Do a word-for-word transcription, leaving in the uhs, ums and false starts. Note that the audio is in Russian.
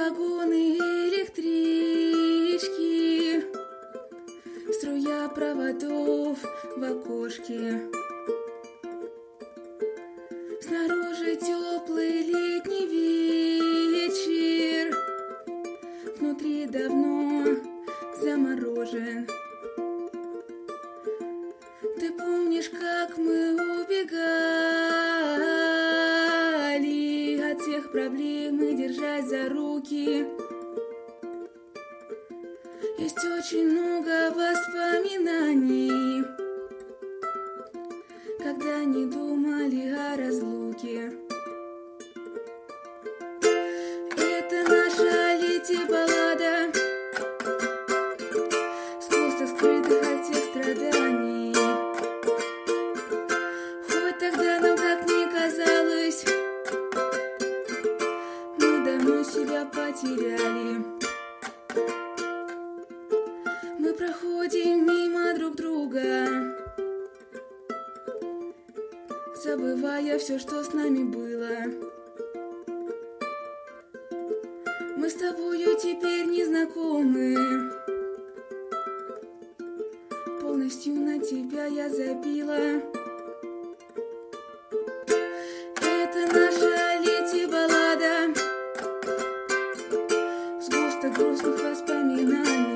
вагоны электрички, струя проводов в окошке. Снаружи теплый летний вечер, внутри давно заморожен. Ты помнишь, как мы убегали от всех проблем и держась за руки? Есть очень много воспоминаний, когда не думали о разлуке. Это наша лети-баллада, сгусток скрытых от всех страданий. Хоть тогда нам так не казалось, мы давно себя потеряли. Мы проходим мимо друг друга, забывая все, что с нами было. Мы с тобою теперь не знакомы, полностью на тебя я забила. Это наша лети-баллада, сгусток грустных воспоминаний.